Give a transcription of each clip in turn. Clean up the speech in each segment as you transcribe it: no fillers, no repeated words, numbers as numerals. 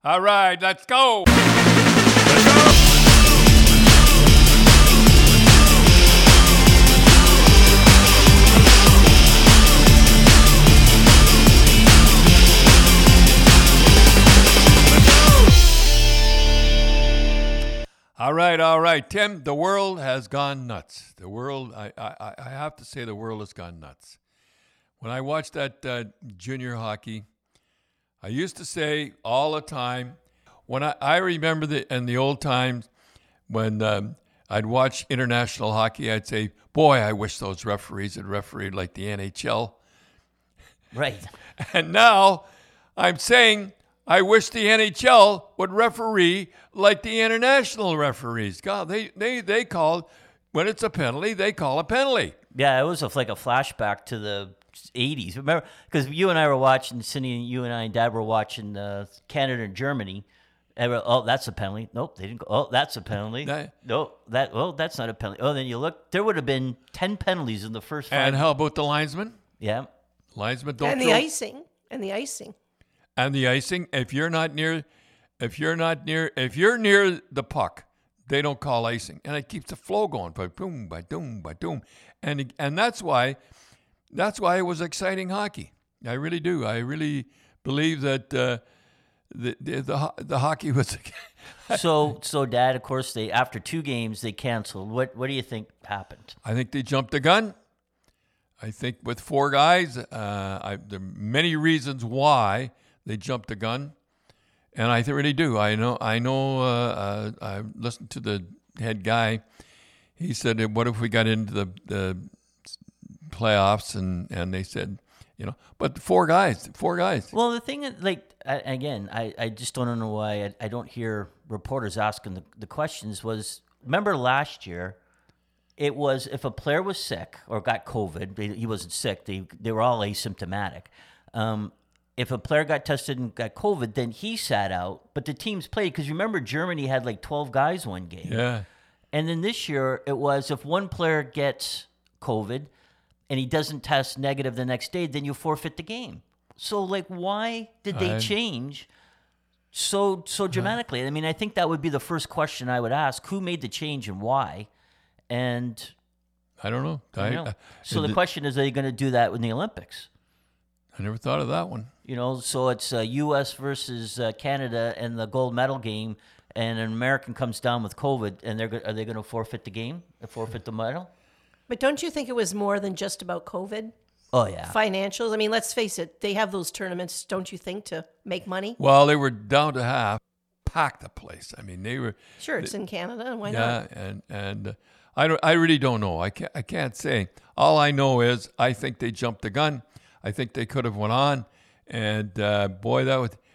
All right, let's go. All right, Tim, the world has gone nuts. The world, I have to say the world has gone nuts. When I watched that junior hockey, I used to say all the time, when I remember in the old times when I'd watch international hockey, I'd say, boy, I wish those referees had refereed like the NHL. Right. And now I'm saying I wish the NHL would referee like the international referees. God, they call, when it's a penalty, they call a penalty. Yeah, it was like a flashback to the 80s. Remember, because you and I were watching, Cindy and you and I and Dad were watching Canada and Germany. And that's a penalty. Nope, they didn't go. Oh, that's a penalty. That's not a penalty. Oh, then you look, there would have been 10 penalties in the first 5. And how about the linesman? Yeah. Linesman don't And throw. the icing. And the icing. And the icing, if you're near the puck, they don't call icing, and it keeps the flow going. By boom, by doom, by doom, and that's why it was exciting hockey. I really do. I really believe that the hockey was. So Dad, of course, after 2 games they canceled. What do you think happened? I think they jumped the gun. I think with 4 guys, there are many reasons why they jumped the gun, and I really do. I know. I listened to the head guy. He said, "What if we got into the playoffs?" And they said, but 4 guys. Well, the thing is, I just don't know why I don't hear reporters asking the questions. Remember last year? It was if a player was sick or got COVID, he wasn't sick. They were all asymptomatic. If a player got tested and got COVID, then he sat out, but the teams played. Because remember, Germany had like 12 guys one game. Yeah. And then this year, it was if one player gets COVID and he doesn't test negative the next day, then you forfeit the game. So, why did they change so dramatically? I mean, I think that would be the first question I would ask. Who made the change and why? And I don't know. So the question is, are they going to do that in the Olympics? I never thought of that one. So it's U.S. versus Canada and the gold medal game, and an American comes down with COVID, and are they going to forfeit the game, forfeit the medal? But don't you think it was more than just about COVID? Oh, yeah. Financials? I mean, let's face it. They have those tournaments, don't you think, to make money? Well, they were down to half, packed the place. I mean, they were. Sure, it's in Canada, and why not? not? Yeah, and I really don't know. I can't say. All I know is I think they jumped the gun. I think they could have went on, and boy, that would,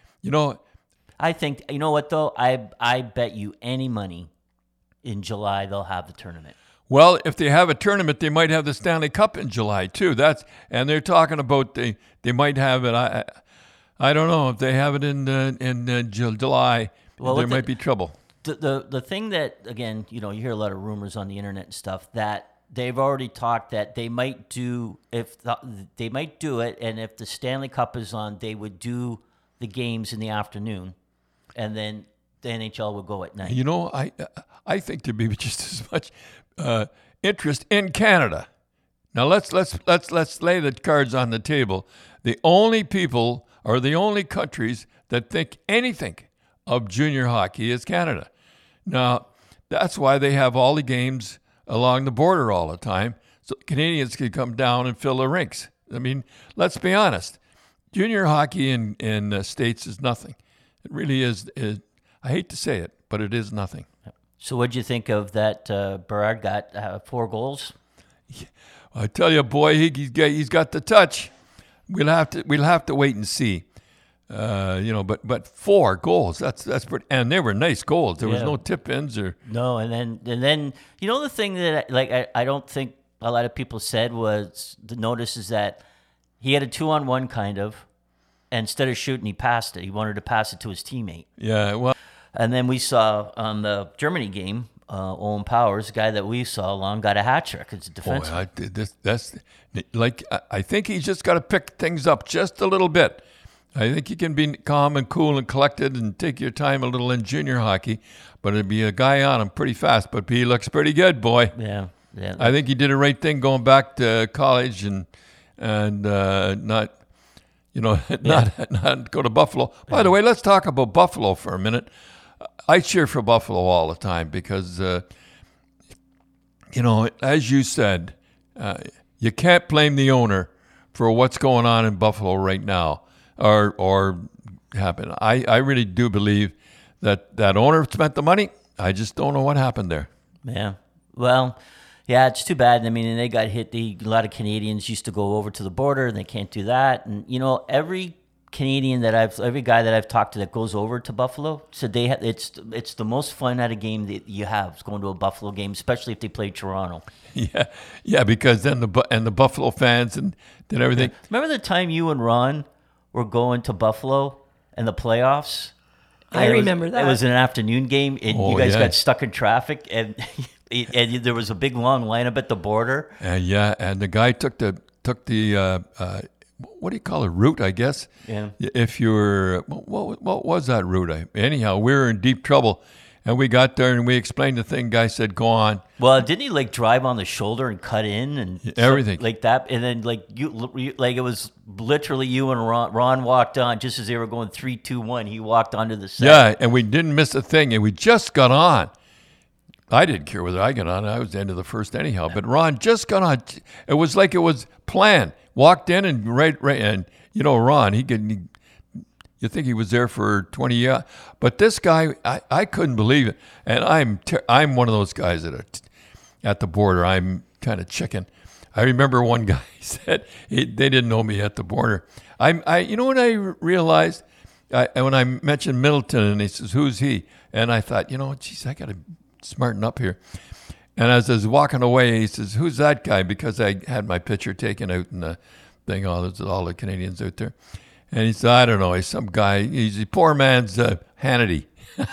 I think, you know what though? I bet you any money in July they'll have the tournament. Well, if they have a tournament, they might have the Stanley Cup in July too. And they're talking about they might have it. I don't know if they have it in July. Well, there might be trouble. The thing that, again, you hear a lot of rumors on the internet and stuff that. They've already talked that they might do they might do it, and if the Stanley Cup is on, they would do the games in the afternoon, and then the NHL would go at night. I think there'd be just as much interest in Canada. Now let's lay the cards on the table. The only people or the only countries that think anything of junior hockey is Canada. Now that's why they have all the games along the border all the time, so Canadians can come down and fill the rinks. I mean, let's be honest. Junior hockey in the States is nothing. It really is. I hate to say it, but it is nothing. So what'd you think of that? Berard got 4 goals. Yeah, I tell you, boy, he's got the touch. We'll have to wait and see. But 4 goals. That's pretty, and they were nice goals. There was no tip-ins or no. And then the thing that I don't think a lot of people said was the notice is that he had a 2-on-1 kind of, and instead of shooting, he passed it. He wanted to pass it to his teammate. Yeah, well, and then we saw on the Germany game, Owen Powers, the guy that we saw along, got a hat trick. It's a defenseman. I think he's just got to pick things up just a little bit. I think you can be calm and cool and collected and take your time a little in junior hockey, but it'd be a guy on him pretty fast. But he looks pretty good, boy. Yeah. Yeah. I think he did the right thing going back to college and not go to Buffalo. By the way, let's talk about Buffalo for a minute. I cheer for Buffalo all the time because, as you said, you can't blame the owner for what's going on in Buffalo right now or happen. I really do believe that owner spent the money. I just don't know what happened there. Yeah. Well, yeah, it's too bad. I mean, and they got hit. A lot of Canadians used to go over to the border, and they can't do that. And every guy that I've talked to that goes over to Buffalo said it's the most fun at a game that you have is going to a Buffalo game, especially if they play Toronto. Yeah, because then the Buffalo fans and then everything. Remember the time you and Ron were going to Buffalo and the playoffs? I remember that. It was an afternoon game, and you guys got stuck in traffic, and there was a big long lineup at the border. And the guy took the what do you call it, route, I guess. Yeah. If you're what was that route? Anyhow, we were in deep trouble, and we got there and we explained the thing. Guy said, "Go on." Well, didn't he drive on the shoulder and cut in and everything like that? And then you it was literally you and Ron. Ron walked on just as they were going 3, 2, 1. He walked onto the set. Yeah, and we didn't miss a thing, and we just got on. I didn't care whether I got on. I was the end of the first anyhow. But Ron just got on. It was like it was planned. Walked in and right, and Ron, you think he was there for 20 years, but this guy, I couldn't believe it. And I'm one of those guys that are at the border. I'm kind of chicken. I remember one guy said they didn't know me at the border. What I realized when I mentioned Middleton, and he says, "Who's he?" And I thought, geez, I got to smarten up here. And as I was walking away, he says, "Who's that guy?" Because I had my picture taken out in the thing, all the Canadians out there. And he said, "I don't know. He's some guy. He's a poor man's Hannity."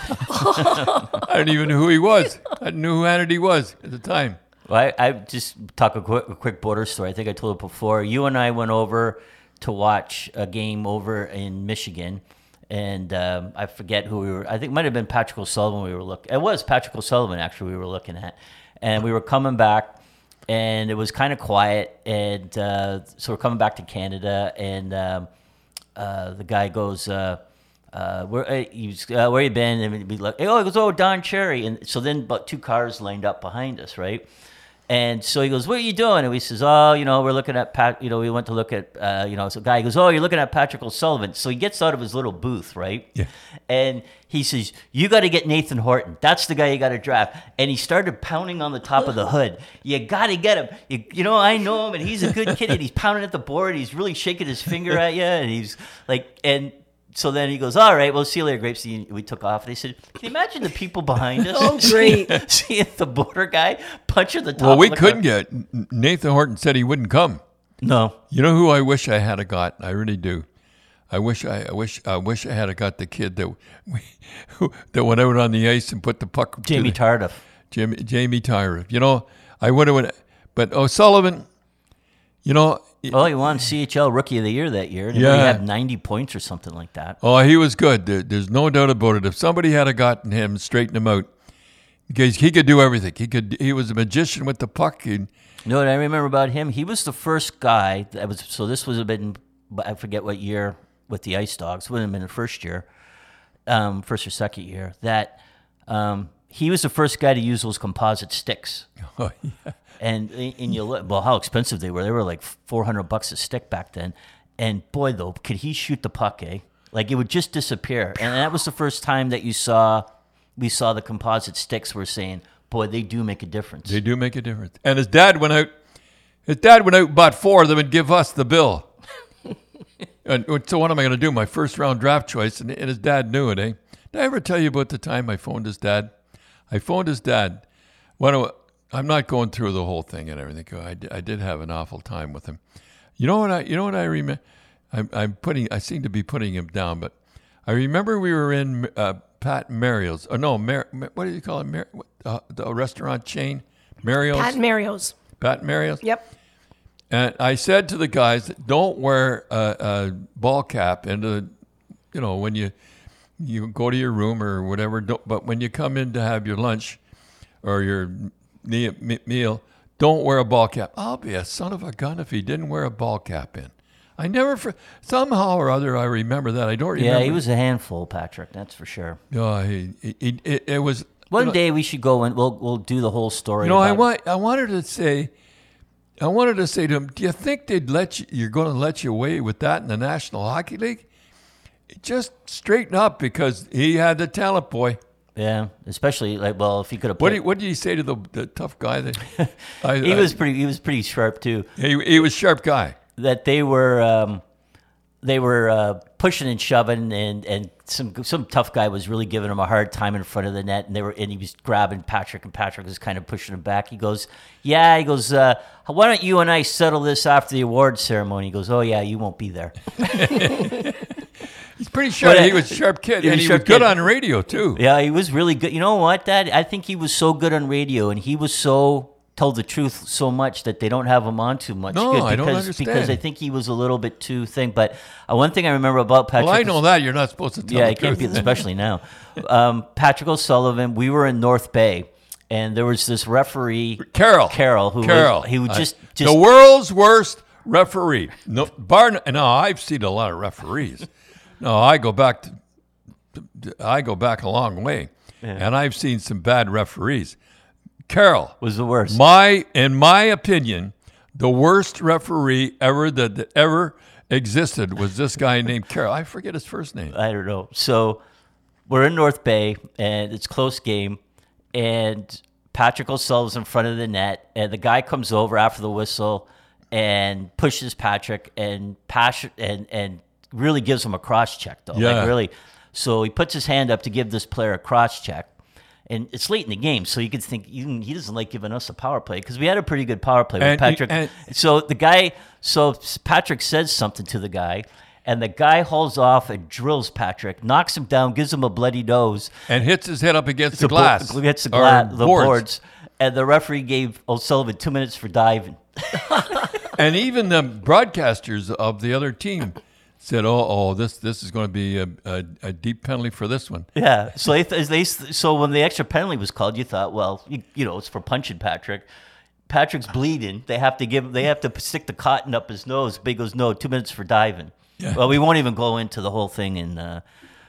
I didn't even know who he was. I didn't know who Hannity was at the time. Well, I just talk a quick border story. I think I told it before. You and I went over to watch a game over in Michigan. And I forget who we were. I think it might have been Patrick O'Sullivan we were looking. It was Patrick O'Sullivan, actually, we were looking at. And we were coming back, and it was kind of quiet. And so we're coming back to Canada, and the guy goes, where you been? And we look, he goes, "Oh, Don Cherry." And so then about 2 cars lined up behind us, right? And so he goes, "What are you doing?" And we says, "Oh, we're looking at Pat. We went to look at, So guy goes, "Oh, you're looking at Patrick O'Sullivan." So he gets out of his little booth, right? Yeah. And he says, "You got to get Nathan Horton. That's the guy you got to draft." And he started pounding on the top of the hood. "You got to get him. I know him, and he's a good kid. And he's pounding at the board. He's really shaking his finger at you, and he's like, and." So then he goes, "All right, well, see you later, Grapes." We took off. They said, "Can you imagine the people behind us?" Oh, great. seeing the border guy punching the top. Well, we of the couldn't car. get. Nathan Horton said he wouldn't come. No. You know who I wish I had got? I really do. I wish I had got the kid that went out on the ice and put the puck. Jamie Tardif. Jamie Tardif. I would have. But O'Sullivan. Oh, he won CHL Rookie of the Year that year. He had 90 points or something like that. Oh, he was good. There's no doubt about it. If somebody had gotten him, straightened him out, because he could do everything. He was a magician with the puck. You know what I remember about him? He was the first guy that was. So this was I forget what year with the Ice Dogs. It would have been the first year, first or second year. That he was the first guy to use those composite sticks. Oh, yeah. And you look, well, how expensive they were. They were like $400 a stick back then. And boy, though, could he shoot the puck, eh? Like it would just disappear. And that was the first time that we saw the composite sticks were saying, boy, they do make a difference. They do make a difference. And his dad went out. And bought 4 of them and give us the bill. And so what am I going to do? My first round draft choice. And his dad knew it, eh? Did I ever tell you about the time I phoned his dad? I phoned his dad. I'm not going through the whole thing and everything. I did have an awful time with him. You know what I remember? I seem to be putting him down, but I remember we were in Pat Mario's. Oh no, what do you call it? The restaurant chain, Mario's. Pat Mario's. Pat Mario's. Yep. And I said to the guys, "Don't wear a ball cap into when you go to your room or whatever. But when you come in to have your lunch or your meal, don't wear a ball cap. I'll be a son of a gun if he didn't wear a ball cap in. I never, somehow or other, I remember that. I don't remember. Yeah, he was a handful, Patrick. That's for sure. No, it was. One day we should go and we'll do the whole story. I wanted to say to him, do you think you're going to let you away with that in the National Hockey League? Just straighten up, because he had the talent, boy. Yeah, especially if he could have. What did he say to the tough guy? That he was pretty sharp too. He was a sharp guy. That they were pushing and shoving, and some tough guy was really giving him a hard time in front of the net, and he was grabbing Patrick, and Patrick was kind of pushing him back. He goes, why don't you and I settle this after the awards ceremony? He goes, oh yeah, you won't be there. He's pretty sharp. He was a sharp kid, and he was good on radio too. Yeah, he was really good. You know what, Dad? I think he was so good on radio, and he was told the truth so much that they don't have him on too much. No, I don't understand. Because I think he was a little bit too thin. But one thing I remember about Patrick... Well, I know that. You're not supposed to tell the it can't be, especially now. Patrick O'Sullivan, we were in North Bay, and there was this referee... Carol. He would just... The world's worst referee. No, I've seen a lot of referees. No, I go back a long way, and I've seen some bad referees. Carol was the worst. In my opinion, the worst referee ever that ever existed was this guy named Carol. I forget his first name. I don't know. So we're in North Bay, and it's a close game, and Patrick O'Sullivan's in front of the net, and the guy comes over after the whistle and pushes Patrick and really gives him a cross check, though. Yeah. Like, really. So he puts his hand up to give this player a cross check. And it's late in the game, so you could think he doesn't like giving us a power play, because we had a pretty good power play with Patrick. So Patrick says something to the guy, and the guy hauls off and drills Patrick, knocks him down, gives him a bloody nose, and hits his head up against the glass. Hits the boards. And the referee gave O'Sullivan 2 minutes for diving. And even the broadcasters of the other team said, this is going to be a deep penalty for this one. Yeah. So when the extra penalty was called, you thought, well, it's for punching Patrick. Patrick's bleeding. They have to stick the cotton up his nose. Big goes, no, 2 minutes for diving. Yeah. Well, we won't even go into the whole thing. I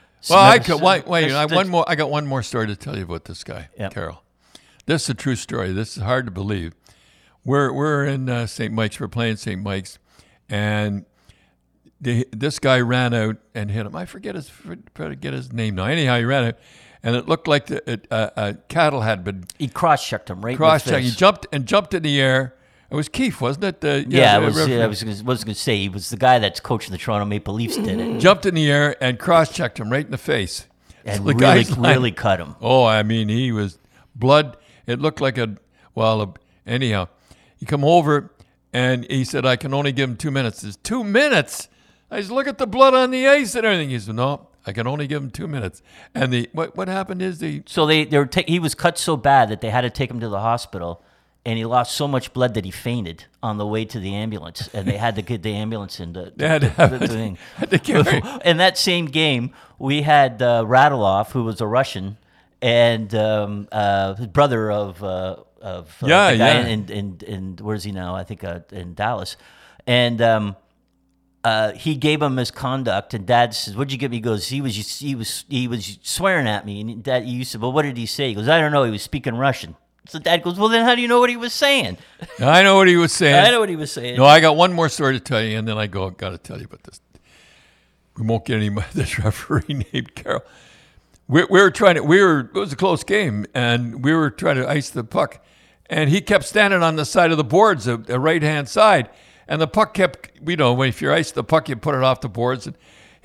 got one more story to tell you about this guy, Carol. This is a true story. This is hard to believe. We're in St. Mike's. We're playing St. Mike's, and this guy ran out and hit him. I forget his name now. Anyhow, he ran out, and it looked like a cattle had been. He cross-checked him right. Cross-checked. He jumped in the air. It was Keefe, wasn't it? I was going to say he was the guy that's coaching the Toronto Maple Leafs. Did it? Jumped in the air and cross-checked him right in the face, and so really cut him. Oh, I mean, he was blood. It looked like anyhow, he come over and he said, "I can only give him 2 minutes." It's 2 minutes. I said, "Look at the blood on the ice and everything." He said, "No, I can only give him 2 minutes." And what happened is he was cut so bad that they had to take him to the hospital, and he lost so much blood that he fainted on the way to the ambulance, and they had to get the ambulance in the thing. In that same game, we had Radulov, who was a Russian, and his brother of the guy in where's he now? I think in Dallas, and he gave him misconduct, and Dad says, "What'd you give me?" He goes, "He was swearing at me." And Dad, you said, "Well, what did he say?" He goes, "I don't know. He was speaking Russian." So Dad goes, "Well, then how do you know what he was saying?" I know what he was saying. I know what he was saying. No, I got one more story to tell you, and then got to tell you about this. We won't get any more. This referee named Carol. It was a close game, and we were trying to ice the puck, and he kept standing on the side of the boards, the right-hand side, and the puck kept, if you ice the puck, you put it off the boards, and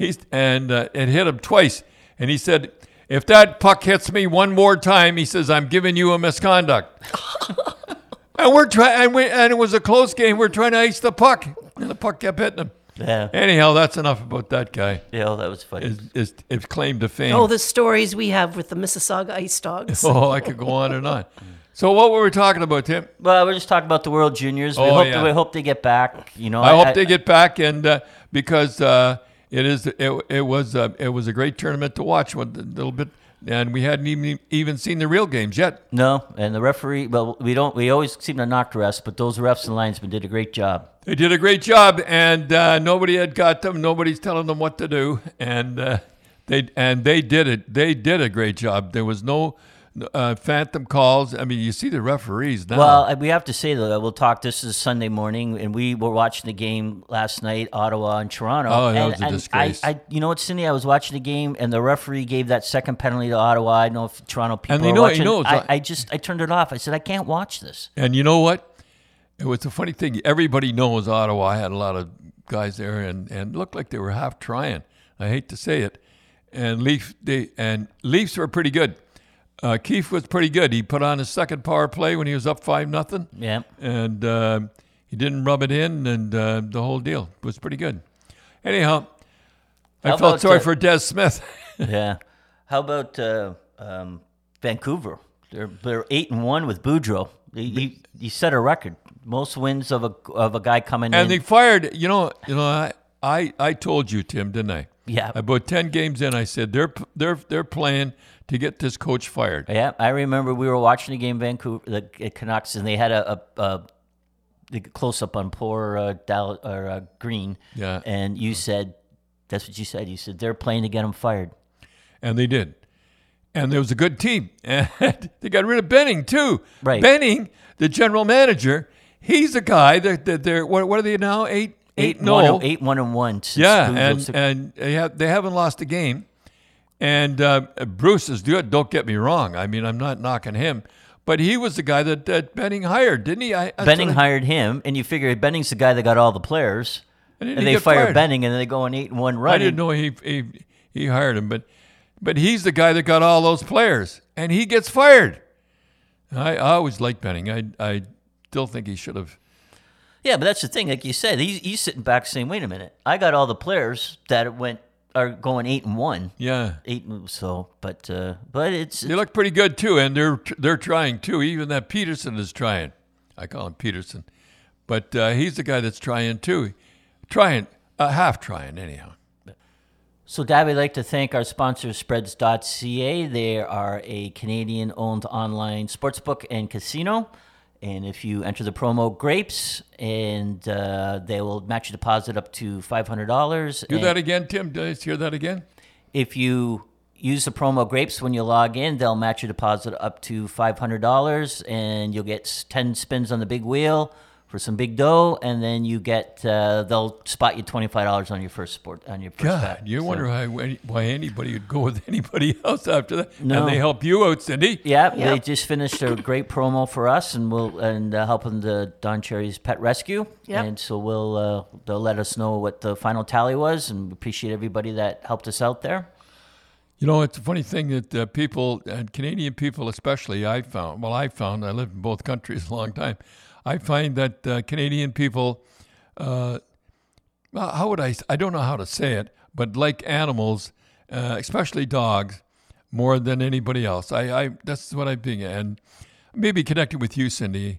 it hit him twice, and he said, "If that puck hits me one more time," he says, "I'm giving you a misconduct." And and it was a close game. We're trying to ice the puck, and the puck kept hitting him. Yeah. Anyhow, that's enough about that guy. Yeah, that was funny. His claim to fame. Oh, the stories we have with the Mississauga Ice Dogs. Oh, I could go on and on. So what were we talking about, Tim? Well, we're just talking about the World Juniors. We hope they get back. I hope they get back, and because It is. It was a great tournament to watch. One little bit, and we hadn't even seen the real games yet. No, and the referee. Well, we don't. We always seem to knock refs, but those refs and linesmen did a great job. They did a great job, and nobody had got them. Nobody's telling them what to do, and they did it. They did a great job. There was no phantom calls. I mean, you see the referees now. Well, we have to say though, we'll talk. This is Sunday morning, and we were watching the game last night, Ottawa and Toronto. Oh, that and, was a disgrace. You know what, Cindy? I was watching the game, and the referee gave that second penalty to Ottawa. I don't know if Toronto people And they are know- watching. you know, it's I turned it off. I said, I can't watch this. And you know what? It was a funny thing. Everybody knows Ottawa had a lot of guys there, and looked like they were half trying. I hate to say it. And Leafs were pretty good. Keefe was pretty good. He put on his second power play when he was up 5-0. Yeah. And he didn't rub it in, and the whole deal was pretty good. Anyhow, I How felt about, sorry for Des Smith. Yeah. How about Vancouver? They're 8-1 with Boudreau. He set a record, most wins of a guy coming in. And they fired. I told you, Tim, didn't I? Yeah. About 10 games in, I said they're playing to get this coach fired. Yeah, I remember we were watching the game, Vancouver, the Canucks, and they had a close up on poor Green. Yeah. And you said, that's what you said. You said they're playing to get him fired. And they did. And there was a good team. And they got rid of Benning, too. Right. Benning, the general manager, he's a guy that they're, what are they now? 8-0. 8-1-1. since Yeah, Boudreau took- and they haven't lost a game. And Bruce is good. Don't get me wrong. I mean, I'm not knocking him. But he was the guy that Benning hired, didn't he? Benning hired him, and you figure Benning's the guy that got all the players. And And they fire Benning, and then they go on 8-1 run. I didn't know he hired him, but he's the guy that got all those players, and he gets fired. I always liked Benning. I still think he should have. Yeah, but that's the thing. Like you said, he's sitting back saying, "Wait a minute, I got all the players that are going 8-1." Yeah, But it's they look pretty good too, and they're trying too. Even that Peterson is trying. I call him Peterson, but he's the guy that's trying too. Half trying anyhow. So, Dad, we'd like to thank our sponsor, Spreads.ca. They are a Canadian-owned online sportsbook and casino. And if you enter the promo GRAPES, and they will match your deposit up to $500. Do that again, Tim. Did I hear that again? If you use the promo GRAPES when you log in, they'll match your deposit up to $500, and you'll get 10 spins on the big wheel for some big dough, and then you get they'll spot you $25 on your first bet. God, you wonder why anybody would go with anybody else after that. No. And they help you out, Cindy. Yeah, Yeah. they just finished a great promo for us, and helping the Don Cherry's Pet Rescue. Yep. And so they'll let us know what the final tally was, and we appreciate everybody that helped us out there. You know, it's a funny thing that people, and Canadian people especially, I found, I lived in both countries a long time. I find that Canadian people, I don't know how to say it, but like animals, especially dogs, more than anybody else. That's what I'm being, and maybe connected with you, Cindy.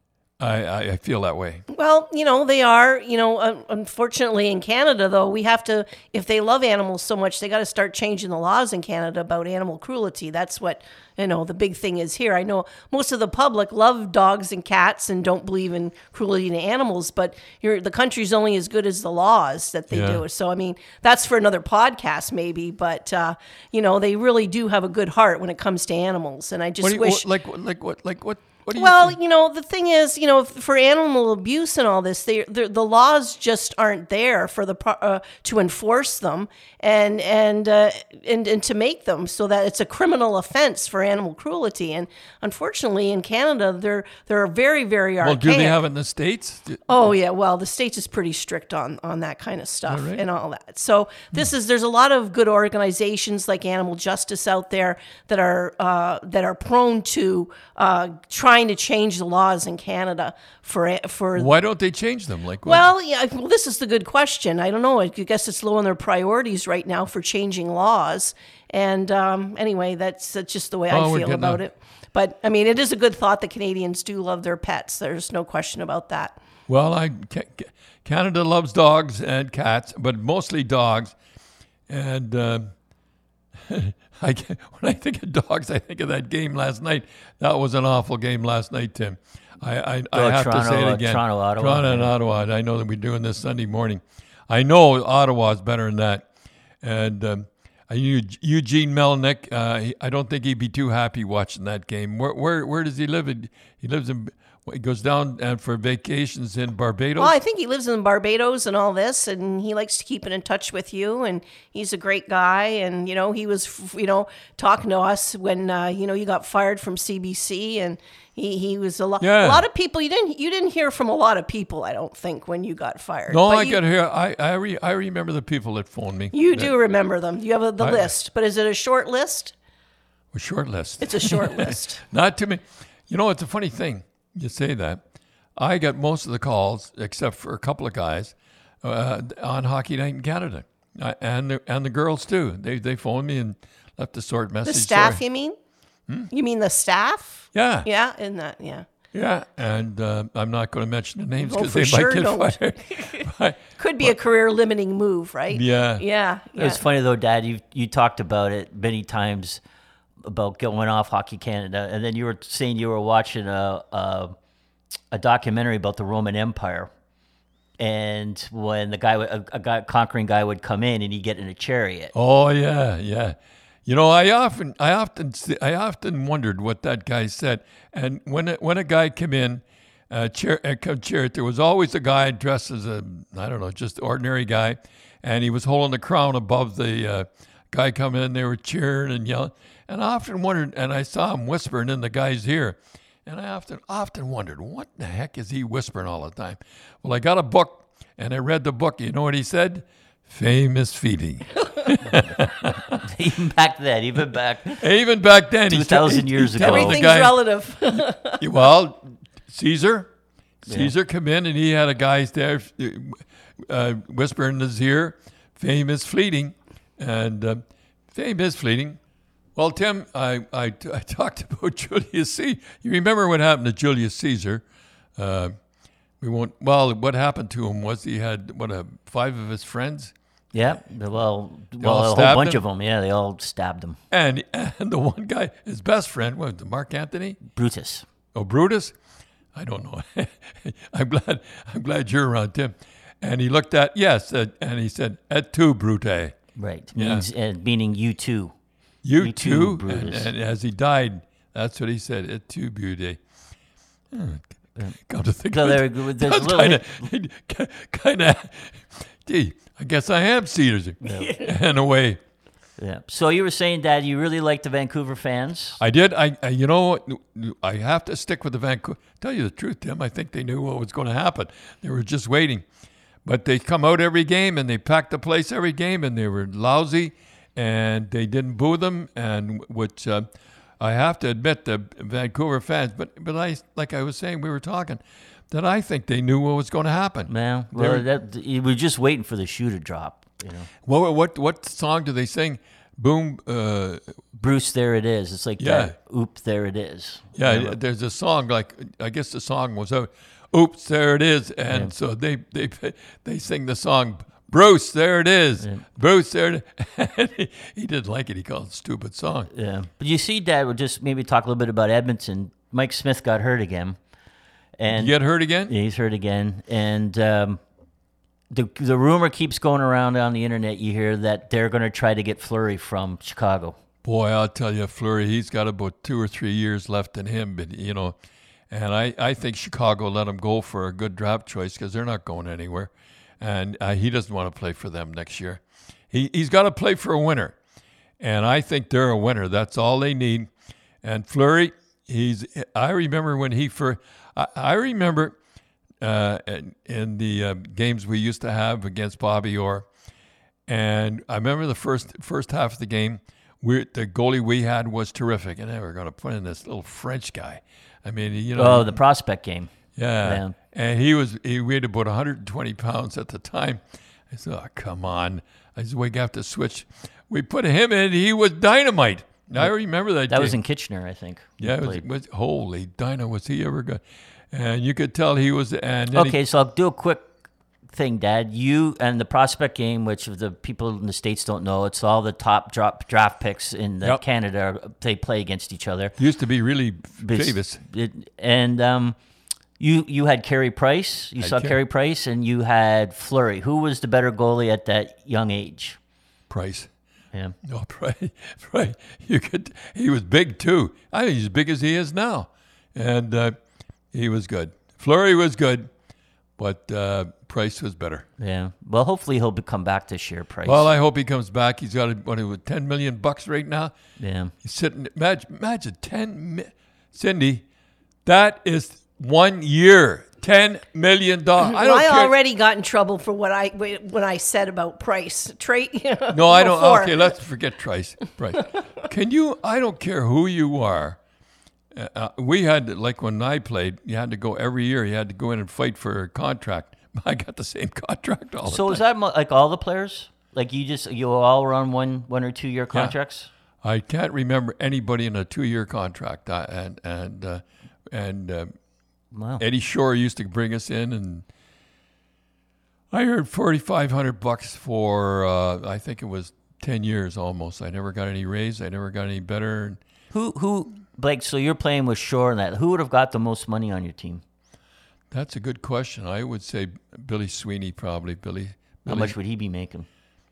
I feel that way. Well, they are, unfortunately in Canada, though, we have to, if they love animals so much, they got to start changing the laws in Canada about animal cruelty. That's what, the big thing is here. I know most of the public love dogs and cats and don't believe in cruelty to animals, but the country's only as good as the laws that they do. So, I mean, that's for another podcast maybe, but, they really do have a good heart when it comes to animals. And I just wish... Like what? What do you Well, think? the thing is, for animal abuse and all this, the laws just aren't there for to enforce them and to make them so that it's a criminal offense for animal cruelty. And unfortunately, in Canada, they're very, very archaic. Well, do they have it in the States? Oh yeah, well the States is pretty strict on that kind of stuff right? and all that. So there's a lot of good organizations like Animal Justice out there that are prone to trying trying to change the laws in Canada for. Why don't they change them? Like, Well, yeah, well, this is the good question. I don't know. I guess it's low on their priorities right now for changing laws. And anyway, that's just the way I feel about it. But I mean, it is a good thought that Canadians do love their pets. There's no question about that. Well, Canada loves dogs and cats, but mostly dogs. And when I think of dogs, I think of that game last night. That was an awful game last night, Tim. I have to say it again. Toronto, Ottawa. Toronto and Ottawa. I know that we're doing this Sunday morning. I know Ottawa's better than that. And Eugene Melnick, I don't think he'd be too happy watching that game. Where does he live? He lives in. He goes down for vacations in Barbados. Well, I think he lives in Barbados and all this, and he likes to keep in touch with you. And he's a great guy. And he was talking to us when you got fired from CBC, and he was a lot. Yeah. A lot of people you didn't hear from a lot of people. I don't think when you got fired. No, But I got here. I remember the people that phoned me. You do remember them. You have the list, but is it a short list? A short list. It's a short list. Not too many. It's a funny thing. You say that. I got most of the calls, except for a couple of guys, on Hockey Night in Canada, and the girls too. They phoned me and left a short message. The staff, you mean? You mean the staff? Yeah. Yeah, in that, yeah. Yeah, and I'm not going to mention the names because for they sure might get fired. Could be a career-limiting move, right? Yeah. Yeah. It was funny though, Dad. You talked about it many times about going off Hockey Canada, and then you were saying you were watching a documentary about the Roman Empire, and when a conquering guy would come in and he'd get in a chariot. Oh yeah. I often wondered what that guy said. And when a guy came in, chariot, there was always a guy dressed as just ordinary guy, and he was holding the crown above the guy coming in. They were cheering and yelling. And I often wondered, and I saw him whispering in the guy's ear, and I often wondered, what the heck is he whispering all the time? Well, I got a book, and I read the book. You know what he said? Famous feeding. Even back then. Even back then. 2,000 years ago. Everything's relative. Well, Caesar come in, and he had a guy there whispering in his ear, famous fleeting, and famous fleeting. Well, Tim, I talked about Julius Caesar. You remember what happened to Julius Caesar? What happened to him was he had, 5 of his friends? Yeah, well, a all whole bunch of them. Yeah, they all stabbed him. And the one guy, his best friend, was Mark Antony? Brutus. Oh, Brutus? I don't know. I'm glad you're around, Tim. And he looked at, and he said, et tu, Brute. Right, Yeah. meaning you too. You too, Brutus. and as he died, that's what he said, et tu, Brute. Come to think So of it, there's a little... kind of, gee, I guess I am Caesar in a way. Yeah. So you were saying, Dad, you really like the Vancouver fans? I did. I have to stick with the Vancouver. Tell you the truth, Tim, I think they knew what was going to happen. They were just waiting. But they come out every game, and they packed the place every game, and they were lousy, and they didn't boo them, and which I have to admit, the Vancouver fans, but like I was saying, we were talking, that I think they knew what was going to happen. Yeah, well, you were just waiting for the shoe to drop. What song do they sing? Boom. Bruce, there it is. It's like that. Oop, there it is. Yeah, there's a song, like, I guess the song was, oops, there it is. And so they sing the song, Bruce, there it is. Yeah. Bruce, there it is. He didn't like it. He called it a stupid song. Yeah. But you see, Dad, we'll just maybe talk a little bit about Edmonton. Mike Smith got hurt again. And you get hurt again? Yeah, he's hurt again. And the rumor keeps going around on the internet. You hear that they're going to try to get Fleury from Chicago. Boy, I'll tell you, Fleury, he's got about 2 or 3 years left in him. But, and I think Chicago let him go for a good draft choice because they're not going anywhere. And he doesn't want to play for them next year. He's got to play for a winner. And I think they're a winner. That's all they need. And Fleury, I remember when he first... I remember in the games we used to have against Bobby Orr, and I remember the first half of the game, the goalie we had was terrific, and they were going to put in this little French guy. I mean, you Oh, know. the prospect game. Yeah. Yeah. And he weighed about 120 pounds at the time. I said, oh, come on. I said, we have to switch. We put him in. He was dynamite. I remember that. That was game. in Kitchener, I think. Yeah, it was holy dino. Was he ever good? And you could tell he was. And then Okay, so I'll do a quick thing, Dad. You and the prospect game, which the people in the States don't know, it's all the top draft picks in Yep. Canada. They play against each other. he used to be really famous. You had Carey Price. You saw Carey. Carey Price, and you had Fleury. Who was the better goalie at that young age? Price. Yeah. Oh, Price. He was big too. I think he's as big as he is now. And he was good. Fleury was good, but Price was better. Yeah. Well, hopefully he'll come back this year, Price. Well, I hope he comes back. He's got $10 million right now. yeah. He's sitting. Imagine Cindy, that is 1 year, $10 million. I don't I care. already got in trouble for when I said about Price. No, I don't. before. Okay, let's forget Price. Can you? I don't care who you are. We had, like when I played, you had to go every year. You had to go in and fight for a contract. I got the same contract all the time. So is that like all the players? Like you all were on one or 2 year contracts? I can't remember anybody in a 2-year contract. Wow. Eddie Shore used to bring us in, and I heard $4,500 for I think it was 10 years almost. I never got any raise. I never got any better. Who Blake? So you're playing with Shore and that. Who would have got the most money on your team? That's a good question. I would say Billy Sweeney probably. Billy. How much would he be making?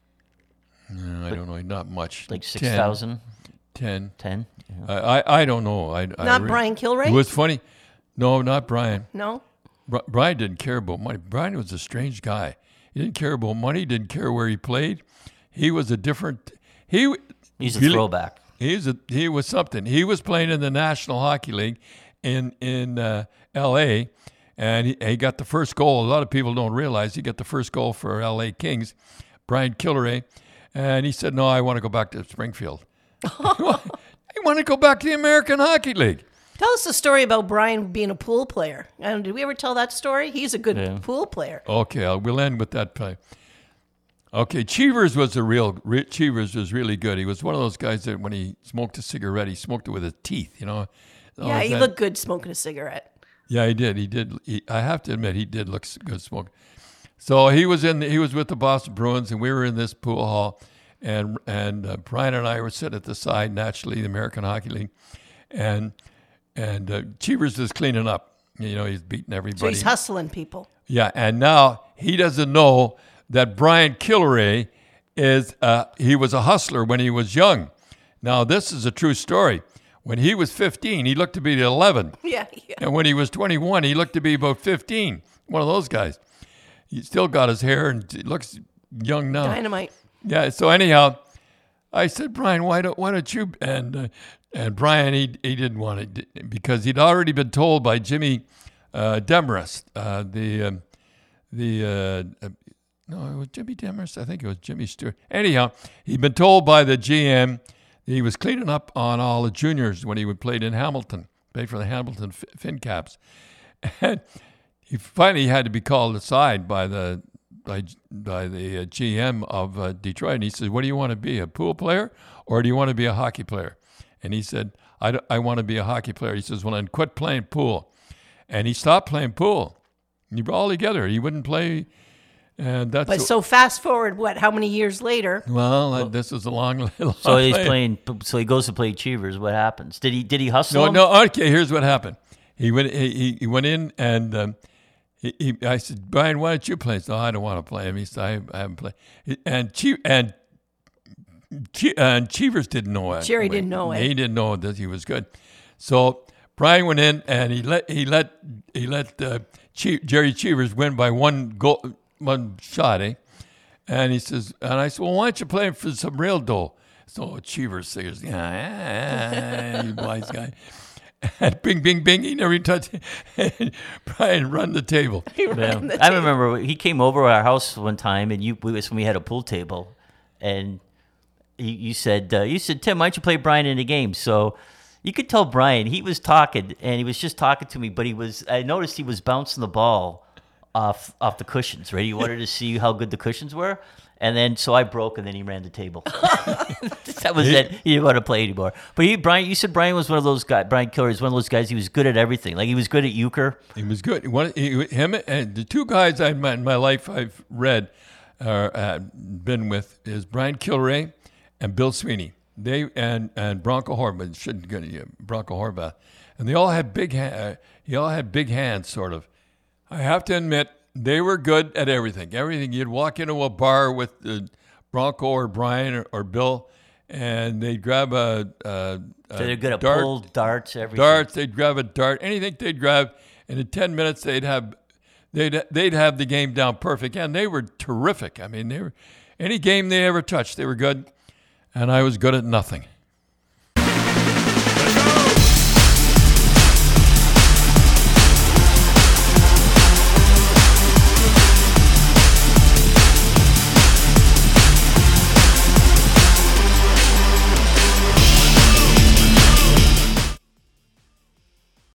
I don't know. Not much. Like 6,000? 10. 10? Yeah. I don't know. Not Brian Kilray? It was funny. No, not Brian. No. Brian didn't care about money. Brian was a strange guy. He didn't care about money. He didn't care where he played. He was a different. He's a throwback. He was something. He was playing in the National Hockey League in L.A., and he got the first goal. A lot of people don't realize he got the first goal for L.A. Kings, Brian Kilray, and he said, "No, I want to go back to Springfield. I want to go back to the American Hockey League." Tell us the story about Brian being a pool player. Did we ever tell that story? He's a good pool player. Okay, we'll end with that play. Okay, Cheevers was Cheevers was really good. He was one of those guys that when he smoked a cigarette, he smoked it with his teeth. You know. Yeah, he looked good smoking a cigarette. Yeah, he did. He did. I have to admit, he did look good smoking. So he was with the Boston Bruins, and we were in this pool hall, and Brian and I were sitting at the side, naturally, the American Hockey League, and Cheevers is cleaning up. You know, he's beating everybody. So he's hustling people. Yeah, and now he doesn't know that Brian Kilray he was a hustler when he was young. Now, this is a true story. When he was 15, he looked to be 11. Yeah. And when he was 21, he looked to be about 15. One of those guys. He still got his hair and he looks young now. Dynamite. Yeah, so anyhow, I said, Brian, why don't you? And Brian, he didn't want it because he'd already been told by Jimmy Demarest, no, it was Jimmy Demarest. I think it was Jimmy Stewart. Anyhow, he'd been told by the GM he was cleaning up on all the juniors when he played in Hamilton, played for the Hamilton FinCaps. And he finally had to be called aside by the GM of Detroit. And he said, what do you want to be, a pool player or do you want to be a hockey player? And he said, I want to be a hockey player. He says, well, then quit playing pool. And he stopped playing pool. All together. He wouldn't play. And that's But so fast forward, how many years later? Well, this is a long So he's playing. So he goes to play Cheevers. What happens? Did he hustle? him? No. Okay, here's what happened. He went in and I said, Brian, why don't you play? He said, I don't want to play him. He said, I haven't played. And Cheevers didn't know it. Jerry didn't know it. He didn't know that he was good. So Brian went in and he let Jerry Cheevers win by one shot, eh? And he says, and I said, well, why don't you play him for some real dough? So Cheevers says, you wise guy. And bing, bing, bing, he never touched it. And Brian run the table. I remember he came over to our house one time, and when we had a pool table, and you said, Tim, why don't you play Brian in the game? So You could tell Brian, he was talking, and he was just talking to me, but I noticed he was bouncing the ball off the cushions, right? He wanted to see how good the cushions were. And then, so I broke, and then he ran the table. That was it. He didn't want to play anymore. But Brian, you said Brian was one of those guys. Brian Killer is one of those guys. He was good at everything. Like he was good at euchre. He was good. Him and the two guys in my life I've read or been with is Brian Kilray and Bill Sweeney. They and Bronco Horvath shouldn't get Bronco Horvath, and they all had big hands, sort of. I have to admit. They were good at everything. Everything. You'd walk into a bar with Bronco or Brian or Bill, and they'd grab a So they're good at dart, pool, darts, everything. Darts. They'd grab a dart. Anything they'd grab, and in 10 minutes they'd have the game down perfect. And they were terrific. I mean, any game they ever touched, they were good. And I was good at nothing.